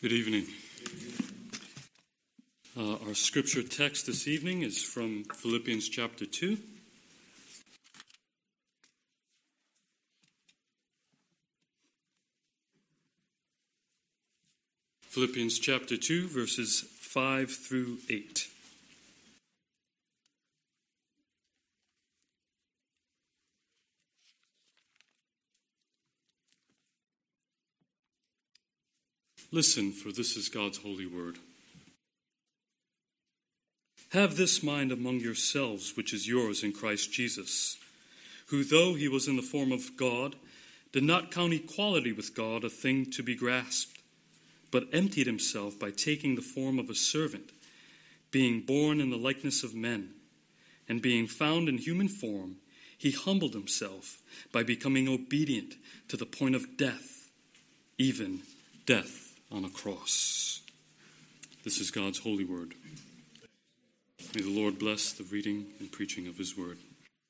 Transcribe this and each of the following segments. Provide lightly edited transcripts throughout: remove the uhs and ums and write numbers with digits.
Good evening. Our scripture text this evening is from Philippians chapter 2. Philippians chapter 2, verses 5 through 8. Listen, for this is God's holy word. Have this mind among yourselves, which is yours in Christ Jesus, who, though he was in the form of God, did not count equality with God a thing to be grasped, but emptied himself by taking the form of a servant, being born in the likeness of men, and being found in human form, he humbled himself by becoming obedient to the point of death, even death on a cross. This is God's holy word. May the Lord bless the reading and preaching of his word.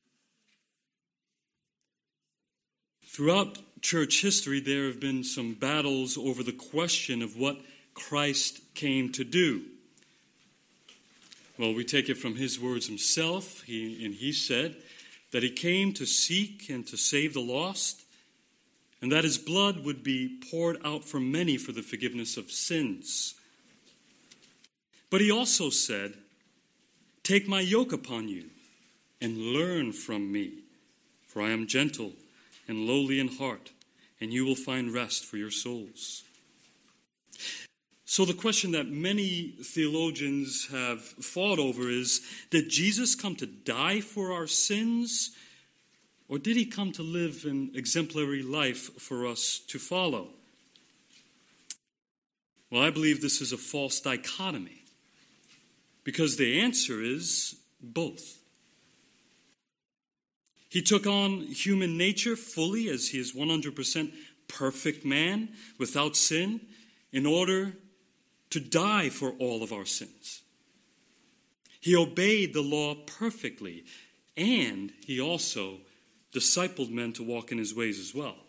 Throughout church history, there have been some battles over the question of what Christ came to do. Well, we take it from his words himself. He said that he came to seek and to save the lost, and that his blood would be poured out for many for the forgiveness of sins. But he also said, "Take my yoke upon you and learn from me, for I am gentle and lowly in heart, and you will find rest for your souls." So the question that many theologians have fought over is, did Jesus come to die for our sins, or did he come to live an exemplary life for us to follow? Well, I believe this is a false dichotomy, because the answer is both. He took on human nature fully as he is 100% perfect man without sin in order to die for all of our sins. He obeyed the law perfectly, and he also discipled men to walk in his ways as well.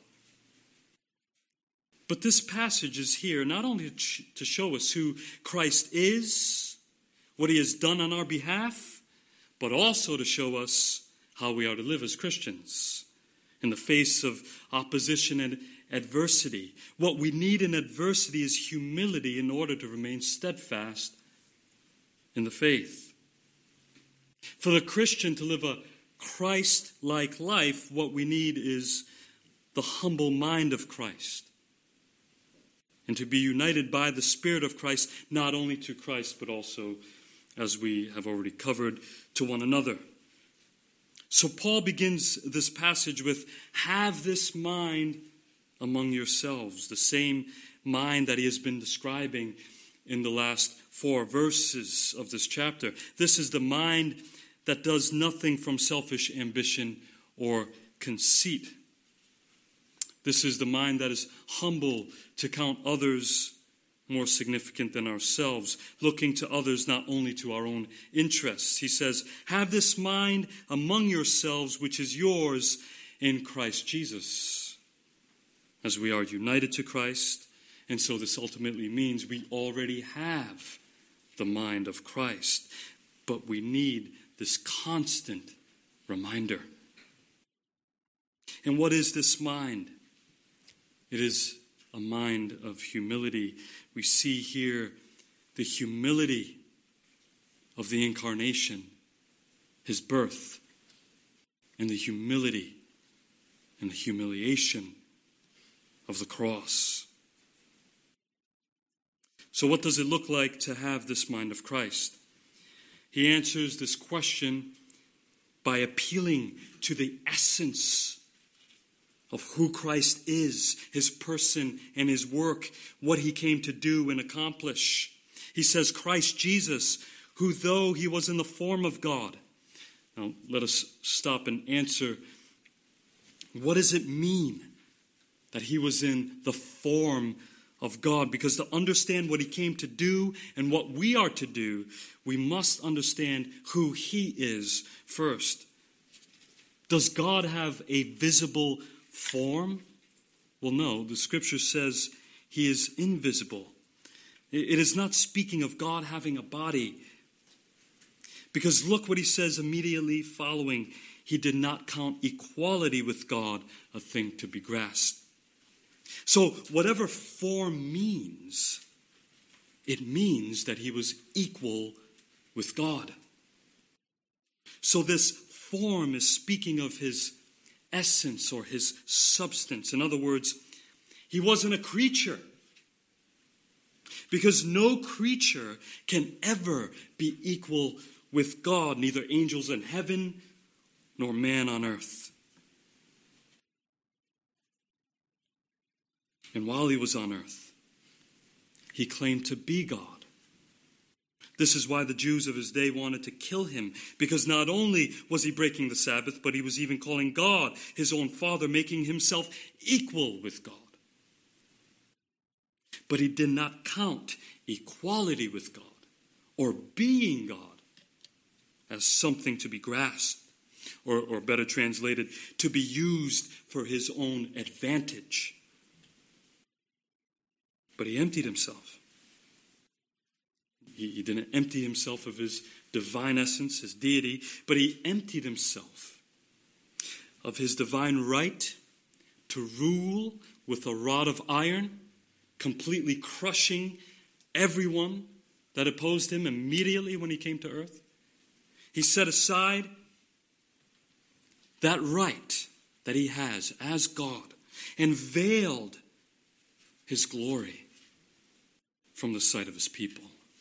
But this passage is here not only to show us who Christ is, what he has done on our behalf, but also to show us how we are to live as Christians in the face of opposition and adversity. What we need in adversity is humility in order to remain steadfast in the faith. For the Christian to live a Christ-like life, what we need is the humble mind of Christ, and to be united by the Spirit of Christ, not only to Christ, but also, as we have already covered, to one another. So Paul begins this passage with, "Have this mind among yourselves," the same mind that he has been describing in the last 4 verses of this chapter. This is the mind that does nothing from selfish ambition or conceit. This is the mind that is humble to count others more significant than ourselves, looking to others not only to our own interests. He says, "Have this mind among yourselves, which is yours in Christ Jesus." As we are united to Christ, and so this ultimately means we already have the mind of Christ, but we need this constant reminder. And what is this mind? It is a mind of humility. We see here the humility of the incarnation, his birth, and the humility and the humiliation of the cross. So what does it look like to have this mind of Christ? He answers this question by appealing to the essence of who Christ is, his person and his work, what he came to do and accomplish. He says, Christ Jesus, who though he was in the form of God. Now, let us stop and answer, what does it mean that he was in the form of God? Because to understand what he came to do and what we are to do, we must understand who he is first. Does God have a visible form? Well, no. The scripture says he is invisible. It is not speaking of God having a body. Because look what he says immediately following. He did not count equality with God a thing to be grasped. So whatever form means, it means that he was equal with God. So this form is speaking of his essence or his substance. In other words, he wasn't a creature. Because no creature can ever be equal with God, neither angels in heaven nor man on earth. And while he was on earth, he claimed to be God. This is why the Jews of his day wanted to kill him, because not only was he breaking the Sabbath, but he was even calling God his own Father, making himself equal with God. But he did not count equality with God or being God as something to be grasped, or better translated, to be used for his own advantage. But he emptied himself. He didn't empty himself of his divine essence, his deity, but he emptied himself of his divine right to rule with a rod of iron, completely crushing everyone that opposed him immediately when he came to earth. He set aside that right that he has as God and veiled his glory from the sight of his people.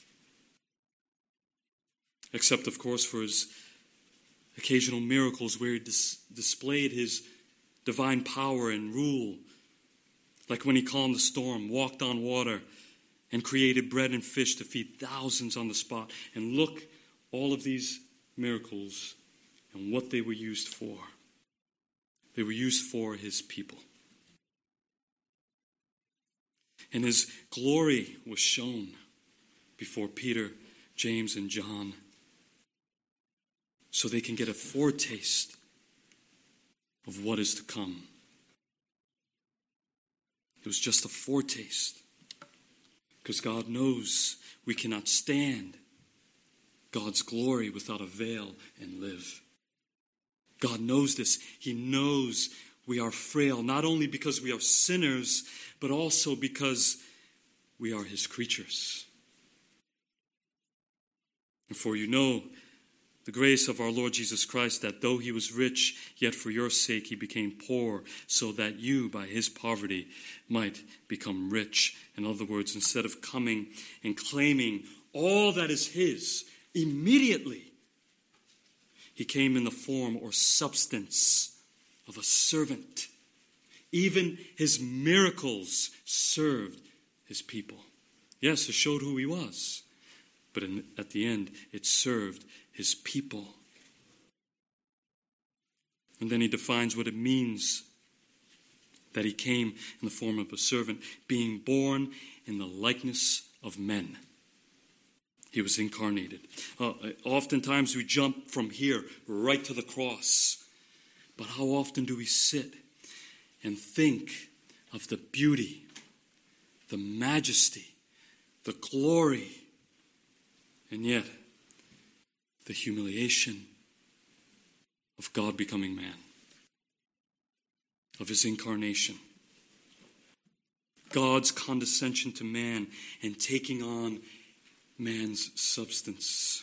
Except, of course, for his occasional miracles where he displayed his divine power and rule, like when he calmed the storm, walked on water, and created bread and fish to feed thousands on the spot. And look, all of these miracles and what they were used for. They were used for his people. And his glory was shown before Peter, James, and John, so they can get a foretaste of what is to come. It was just a foretaste, because God knows we cannot stand God's glory without a veil and live. God knows this. He knows we are frail, not only because we are sinners, but also because we are his creatures. And for you know the grace of our Lord Jesus Christ, that though he was rich, yet for your sake he became poor, so that you, by his poverty, might become rich. In other words, instead of coming and claiming all that is his immediately, he came in the form or substance of a servant. Even his miracles served his people. Yes, it showed who he was, but at the end, it served his people. And then he defines what it means that he came in the form of a servant, being born in the likeness of men. He was incarnated. Oftentimes we jump from here right to the cross. But how often do we sit and think of the beauty, the majesty, the glory, and yet the humiliation of God becoming man, of his incarnation, God's condescension to man and taking on man's substance.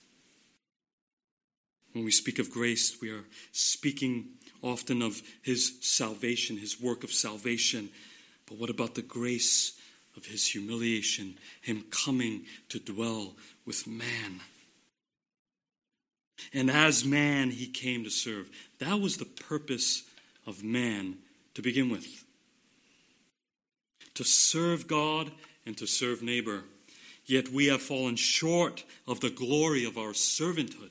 When we speak of grace, we are speaking often of his salvation, his work of salvation. But what about the grace of his humiliation, him coming to dwell with man? And as man, he came to serve. That was the purpose of man to begin with. To serve God and to serve neighbor. Yet we have fallen short of the glory of our servanthood.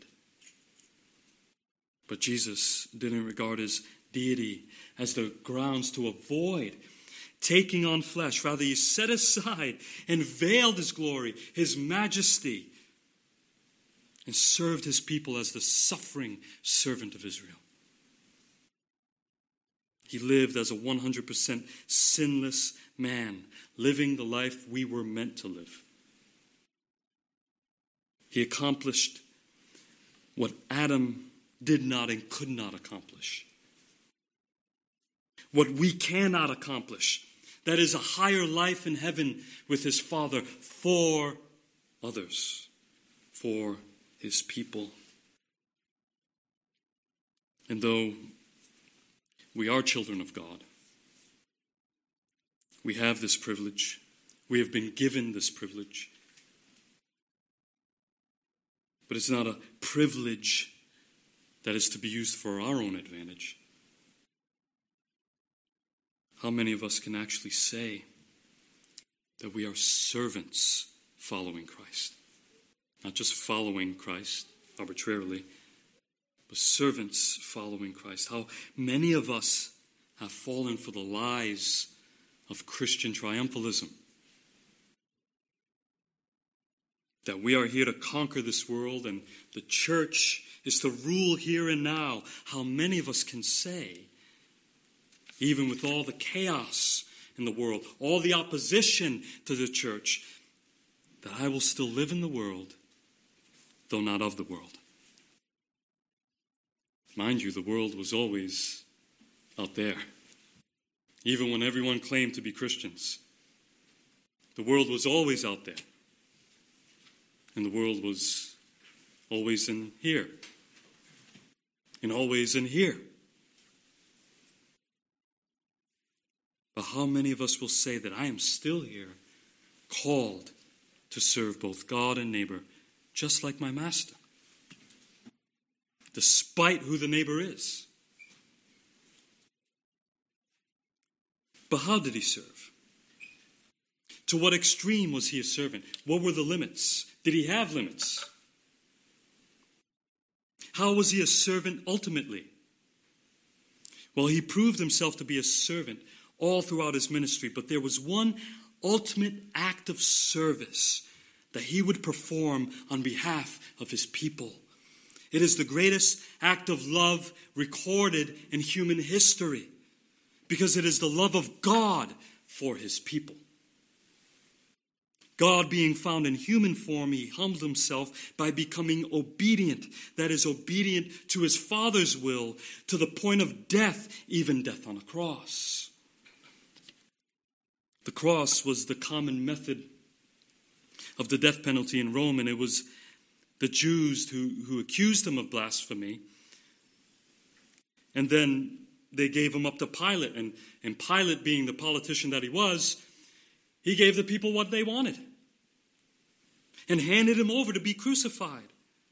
But Jesus didn't regard his deity as the grounds to avoid taking on flesh. Rather, he set aside and veiled his glory, his majesty, and served his people as the suffering servant of Israel. He lived as a 100% sinless man, living the life we were meant to live. He accomplished what Adam did not and could not accomplish. What we cannot accomplish. That is a higher life in heaven with his Father for others, for his people. And though we are children of God, we have this privilege. We have been given this privilege. But it's not a privilege that is to be used for our own advantage. How many of us can actually say that we are servants following Christ? Not just following Christ arbitrarily, but servants following Christ. How many of us have fallen for the lies of Christian triumphalism? That we are here to conquer this world and the church is to rule here and now. How many of us can say, even with all the chaos in the world, all the opposition to the church, that I will still live in the world, though not of the world? Mind you, the world was always out there. Even when everyone claimed to be Christians, the world was always out there. And the world was always in here. And always in here. But how many of us will say that I am still here, called to serve both God and neighbor, just like my master, despite who the neighbor is? But how did he serve? To what extreme was he a servant? What were the limits? Did he have limits? How was he a servant ultimately? Well, he proved himself to be a servant all throughout his ministry, but there was one ultimate act of service that he would perform on behalf of his people. It is the greatest act of love recorded in human history, because it is the love of God for his people. God being found in human form, he humbled himself by becoming obedient. That is, obedient to his Father's will, to the point of death, even death on a cross. The cross was the common method of the death penalty in Rome, and it was the Jews who accused him of blasphemy. And then they gave him up to Pilate, and Pilate, being the politician that he was, he gave the people what they wanted and handed him over to be crucified.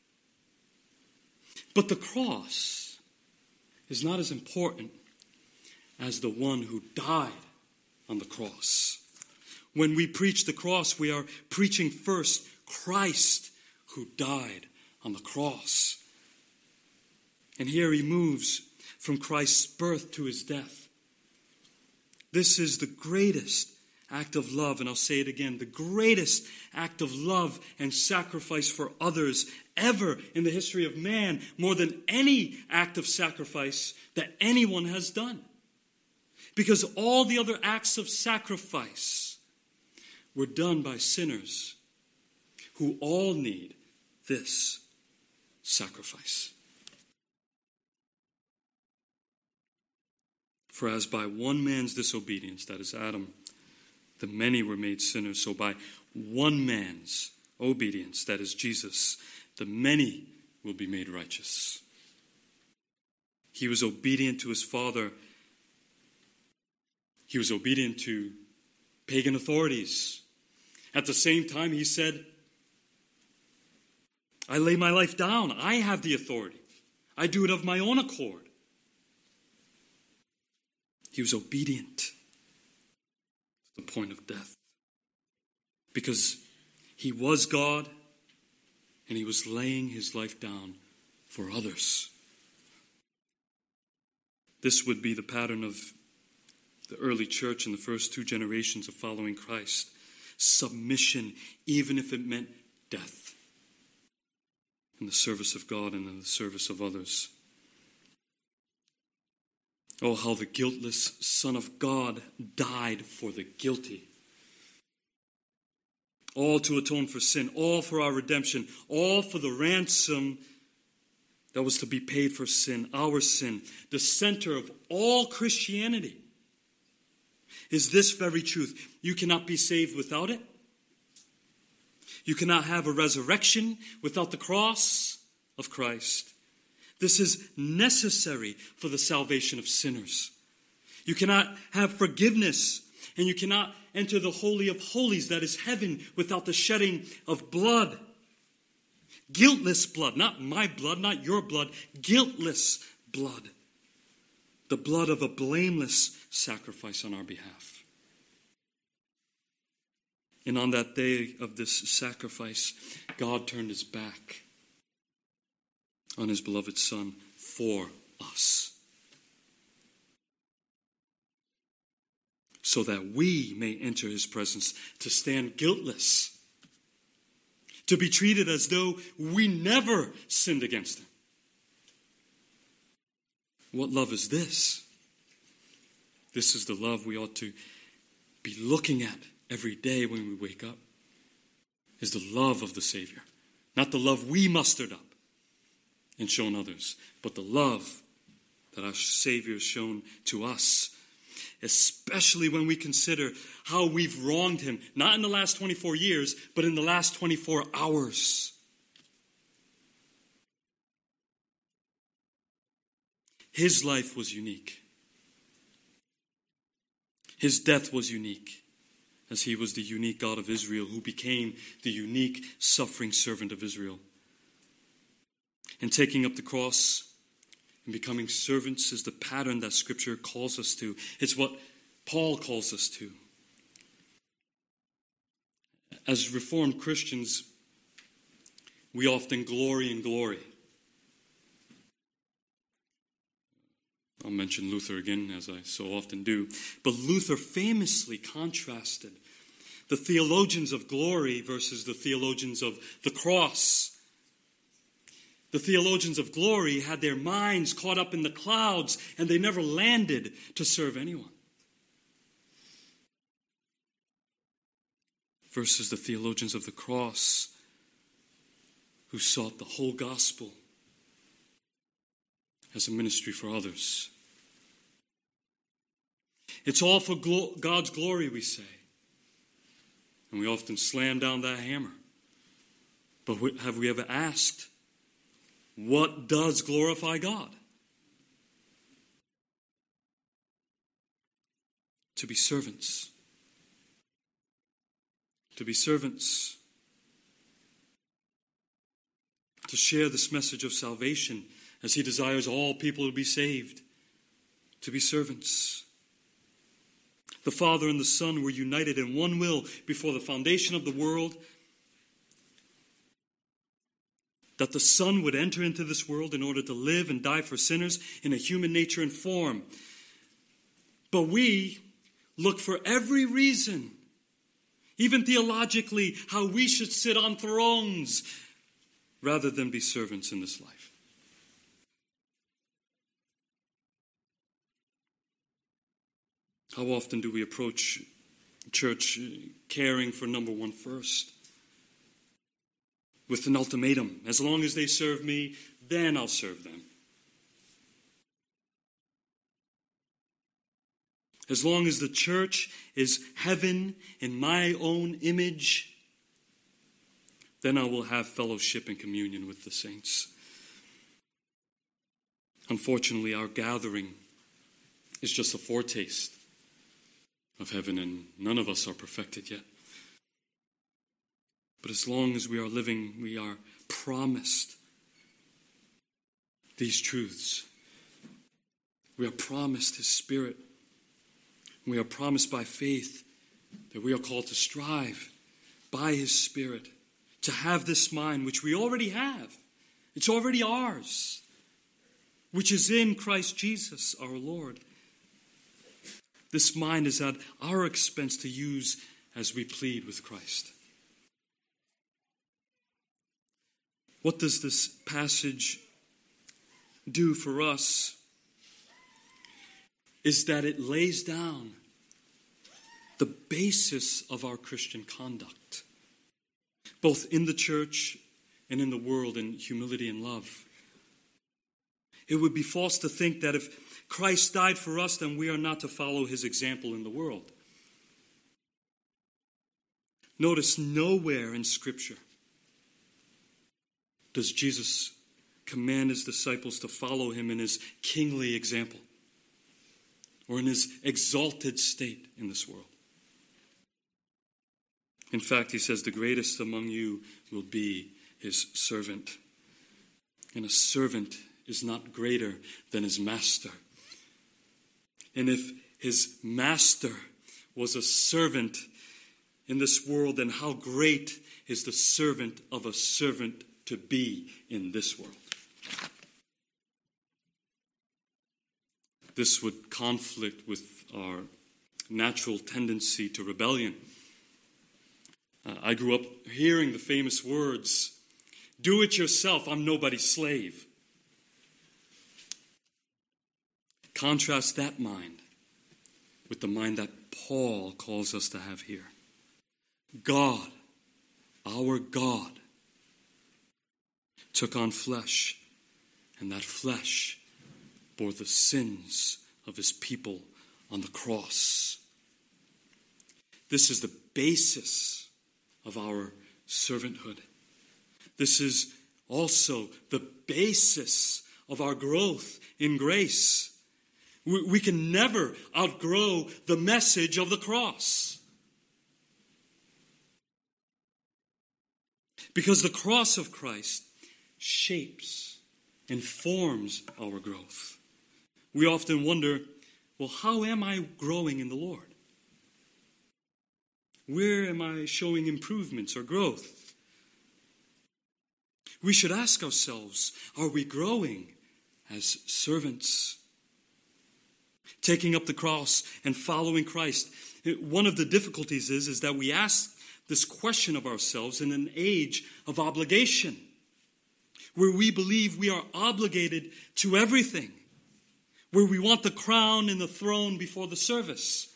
But the cross is not as important as the one who died on the cross. When we preach the cross, we are preaching first Christ who died on the cross. And here he moves from Christ's birth to his death. This is the greatest act of love, and I'll say it again, the greatest act of love and sacrifice for others ever in the history of man, more than any act of sacrifice that anyone has done. Because all the other acts of sacrifice were done by sinners who all need this sacrifice. For as by one man's disobedience, that is Adam, the many were made sinners, so by one man's obedience, that is Jesus, the many will be made righteous. He was obedient to his Father. He was obedient to pagan authorities. At the same time, he said, I lay my life down. I have the authority. I do it of my own accord. He was obedient to the point of death. Because he was God and he was laying his life down for others. This would be the pattern of the early church in the first 2 generations of following Christ. Submission, even if it meant death, in the service of God and in the service of others. Oh, how the guiltless Son of God died for the guilty. All to atone for sin, all for our redemption, all for the ransom that was to be paid for sin, our sin. The center of all Christianity is this very truth. You cannot be saved without it. You cannot have a resurrection without the cross of Christ. This is necessary for the salvation of sinners. You cannot have forgiveness, and you cannot enter the Holy of Holies, that is heaven, without the shedding of blood. Guiltless blood, not my blood, not your blood, guiltless blood. The blood of a blameless sacrifice on our behalf. And on that day of this sacrifice, God turned his back on his beloved Son for us, so that we may enter his presence to stand guiltless, to be treated as though we never sinned against him. What love is this? This is the love we ought to be looking at every day when we wake up, is the love of the Savior. Not the love we mustered up and shown others, but the love that our Savior has shown to us, especially when we consider how we've wronged him, not in the last 24 years, but in the last 24 hours. His life was unique. His death was unique, as he was the unique God of Israel who became the unique suffering servant of Israel. And taking up the cross and becoming servants is the pattern that Scripture calls us to. It's what Paul calls us to. As Reformed Christians, we often glory in glory. I'll mention Luther again, as I so often do. But Luther famously contrasted the theologians of glory versus the theologians of the cross. The theologians of glory had their minds caught up in the clouds, and they never landed to serve anyone. Versus the theologians of the cross, who sought the whole gospel as a ministry for others. It's all for God's glory, we say. And we often slam down that hammer. But have we ever asked, what does glorify God? To be servants. To be servants. To share this message of salvation as he desires all people to be saved. To be servants. The Father and the Son were united in one will before the foundation of the world, that the Son would enter into this world in order to live and die for sinners in a human nature and form. But we look for every reason, even theologically, how we should sit on thrones rather than be servants in this life. How often do we approach church caring for number one first? With an ultimatum. As long as they serve me, then I'll serve them. As long as the church is heaven in my own image, then I will have fellowship and communion with the saints. Unfortunately, our gathering is just a foretaste of heaven, and none of us are perfected yet. But as long as we are living, we are promised these truths. We are promised his Spirit. We are promised by faith that we are called to strive by his Spirit to have this mind, which we already have. It's already ours, which is in Christ Jesus our Lord. This mind is at our expense to use as we plead with Christ. What does this passage do for us? is that it lays down the basis of our Christian conduct, both in the church and in the world, in humility and love. It would be false to think that if Christ died for us, then we are not to follow his example in the world. Notice nowhere in Scripture does Jesus command his disciples to follow him in his kingly example or in his exalted state in this world. In fact, he says, the greatest among you will be his servant. And a servant is not greater than his master. And if his master was a servant in this world, then how great is the servant of a servant to be in this world? This would conflict with our natural tendency to rebellion. I grew up hearing the famous words, "Do it yourself, I'm nobody's slave." Contrast that mind with the mind that Paul calls us to have here. God, our God, took on flesh, and that flesh bore the sins of his people on the cross. This is the basis of our servanthood. This is also the basis of our growth in grace. We can never outgrow the message of the cross. Because the cross of Christ shapes and forms our growth. We often wonder, well, how am I growing in the Lord? Where am I showing improvements or growth? We should ask ourselves, are we growing as servants? Taking up the cross and following Christ. One of the difficulties is that we ask this question of ourselves in an age of obligation, where we believe we are obligated to everything, where we want the crown and the throne before the service.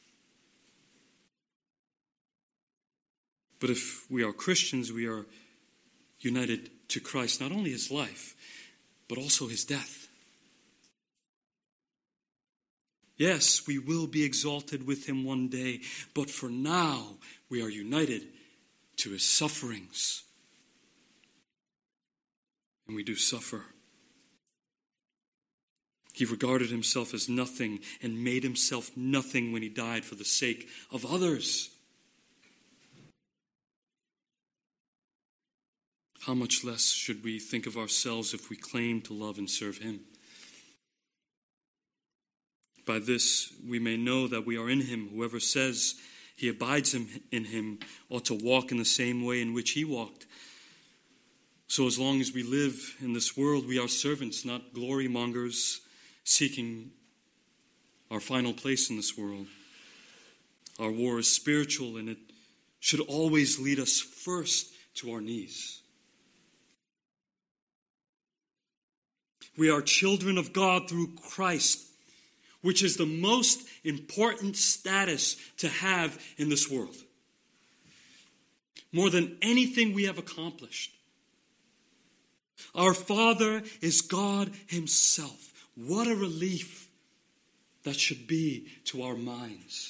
But if we are Christians, we are united to Christ, not only his life, but also his death. Yes, we will be exalted with him one day, but for now, we are united to his sufferings. And we do suffer. He regarded himself as nothing and made himself nothing when he died for the sake of others. How much less should we think of ourselves if we claim to love and serve him? By this, we may know that we are in him. Whoever says he abides in him ought to walk in the same way in which he walked. So as long as we live in this world, we are servants, not glory mongers, seeking our final place in this world. Our war is spiritual, and it should always lead us first to our knees. We are children of God through Christ, which is the most important status to have in this world. More than anything we have accomplished. Our Father is God himself. What a relief that should be to our minds.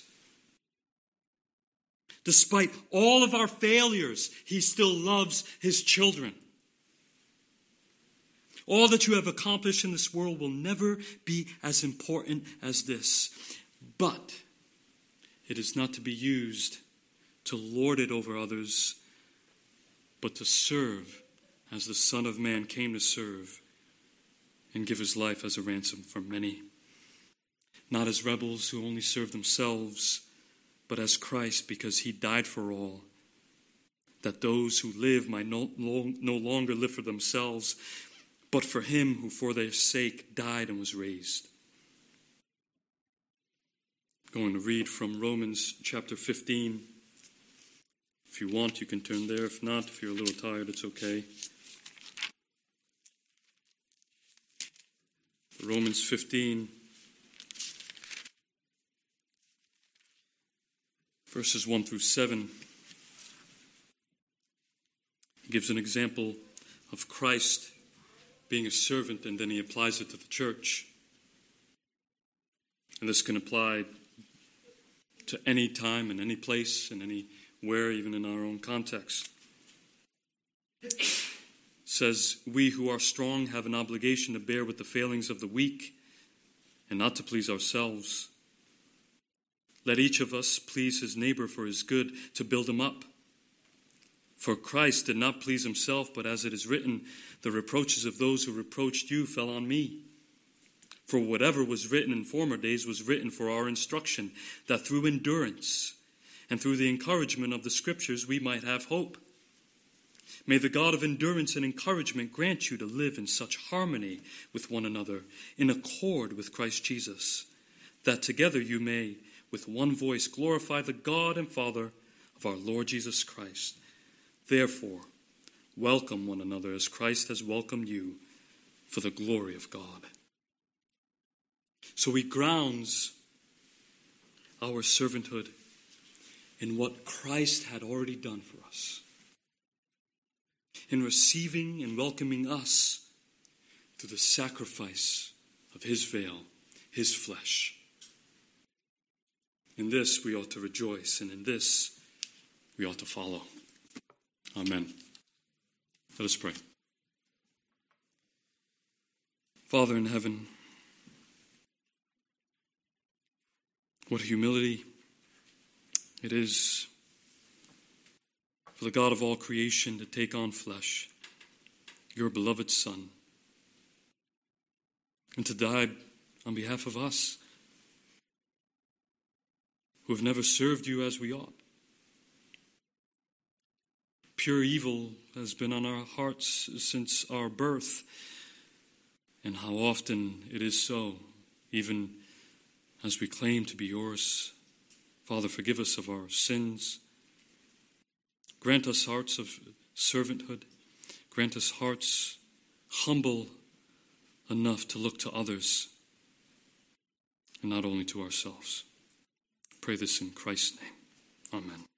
Despite all of our failures, he still loves his children. All that you have accomplished in this world will never be as important as this. But it is not to be used to lord it over others, but to serve as the Son of Man came to serve and give his life as a ransom for many. Not as rebels who only serve themselves, but as Christ, because he died for all, that those who live might no longer live for themselves, but for him who for their sake died and was raised. I'm going to read from Romans chapter 15. If you want, you can turn there. If not, if you're a little tired, it's okay. Romans 15. verses 1 through 7. He gives an example of Christ being a servant, and then he applies it to the church. And this can apply to any time and any place and anywhere, even in our own context. It says, we who are strong have an obligation to bear with the failings of the weak and not to please ourselves. Let each of us please his neighbor for his good, to build him up. For Christ did not please himself, but as it is written, the reproaches of those who reproached you fell on me. For whatever was written in former days was written for our instruction, that through endurance and through the encouragement of the Scriptures we might have hope. May the God of endurance and encouragement grant you to live in such harmony with one another, in accord with Christ Jesus, that together you may, with one voice, glorify the God and Father of our Lord Jesus Christ. Therefore, welcome one another as Christ has welcomed you, for the glory of God. So he grounds our servanthood in what Christ had already done for us, in receiving and welcoming us through the sacrifice of his veil, his flesh. In this we ought to rejoice, and in this we ought to follow. Amen. Let us pray. Father in heaven, what humility it is for the God of all creation to take on flesh, your beloved Son, and to die on behalf of us who have never served you as we ought. Pure evil has been on our hearts since our birth, and how often it is so, even as we claim to be yours. Father, forgive us of our sins. Grant us hearts of servanthood. Grant us hearts humble enough to look to others and not only to ourselves. Pray this in Christ's name. Amen.